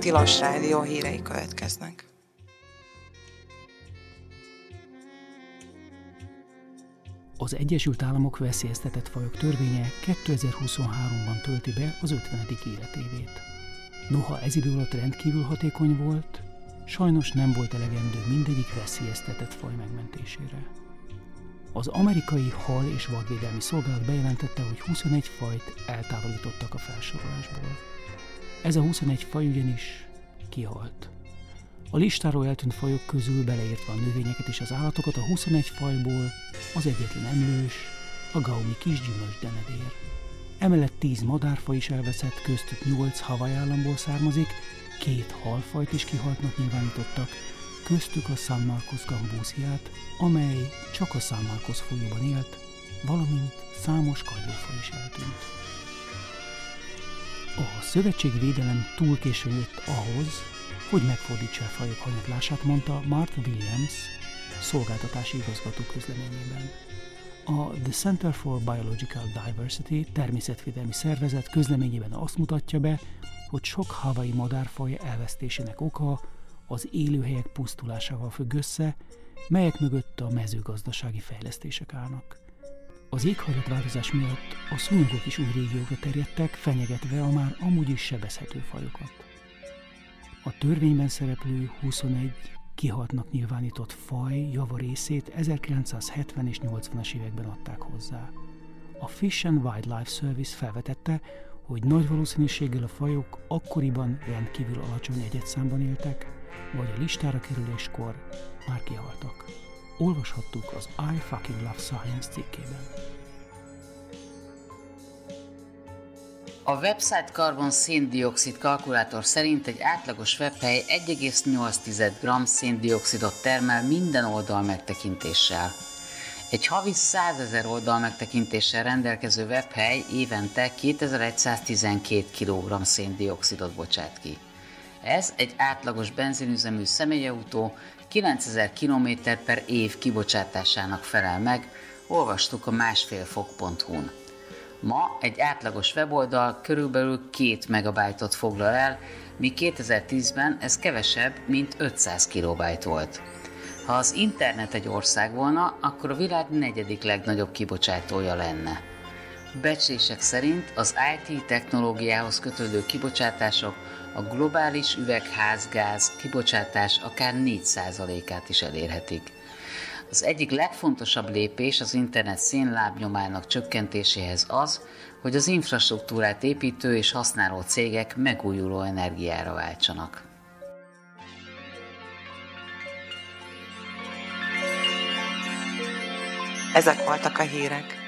Tilos Rádió hírei következnek. Az Egyesült Államok veszélyeztetett fajok törvénye 2023-ban tölti be az 50. életévét. Noha ez idő alatt rendkívül hatékony volt, sajnos nem volt elegendő mindegyik veszélyeztetett faj megmentésére. Az amerikai hal- és vadvédelmi szolgálat bejelentette, hogy 21 fajt eltávolítottak a felsorolásból. Ez a 21 faj ugyanis kihalt. A listáról eltűnt fajok közül, beleértve a növényeket és az állatokat, a 21 fajból az egyetlen emlős, a gaumi kisgyümölcsdenedér. Emellett 10 madárfaj is elveszett, köztük 8 Hawaii államból származik, 2 halfajt is kihaltnak nyilvánítottak, köztük a San Marcos gambúziát, amely csak a San Marcos folyóban élt, valamint számos kagylófaj is eltűnt. A szövetségi védelem túl későn jött ahhoz, hogy megfordítsa a fajok hanyatlását, mondta Martha Williams, szolgáltatási igazgató közleményében. A The Center for Biological Diversity természetvédelmi szervezet közleményében azt mutatja be, hogy sok hawaii madárfaj elvesztésének oka az élőhelyek pusztulásával függ össze, melyek mögött a mezőgazdasági fejlesztések állnak. Az éghajlatváltozás miatt a szúnyogok is új régiókra terjedtek, fenyegetve a már amúgy is sebezhető fajokat. A törvényben szereplő 21 kihaltnak nyilvánított faj javarészét 1970 és 80-as években adták hozzá. A Fish and Wildlife Service felvetette, hogy nagy valószínűséggel a fajok akkoriban rendkívül alacsony egyedszámban éltek, vagy a listára kerüléskor már kihaltak. Olvashattuk az I Fucking Love Science cikkében. A website Carbon széndioxid kalkulátor szerint egy átlagos webhely 1,8 g széndioxidot termel minden oldal megtekintéssel. Egy havi 100 000 oldal megtekintéssel rendelkező webhely évente 2112 kg széndioxidot bocsát ki. Ez egy átlagos benzinüzemű személyautó 9000 km per év kibocsátásának felel meg, olvastuk a másfélfok.hu-n. Ma egy átlagos weboldal körülbelül 2 megabájtot foglal el, míg 2010-ben ez kevesebb, mint 500 kilobájt volt. Ha az internet egy ország volna, akkor a világ 4. legnagyobb kibocsátója lenne. Becslések szerint az IT technológiához kötődő kibocsátások a globális üvegházgáz kibocsátás akár 4%-át is elérhetik. Az egyik legfontosabb lépés az internet szénlábnyomának csökkentéséhez az, hogy az infrastruktúrát építő és használó cégek megújuló energiára váltsanak. Ezek voltak a hírek.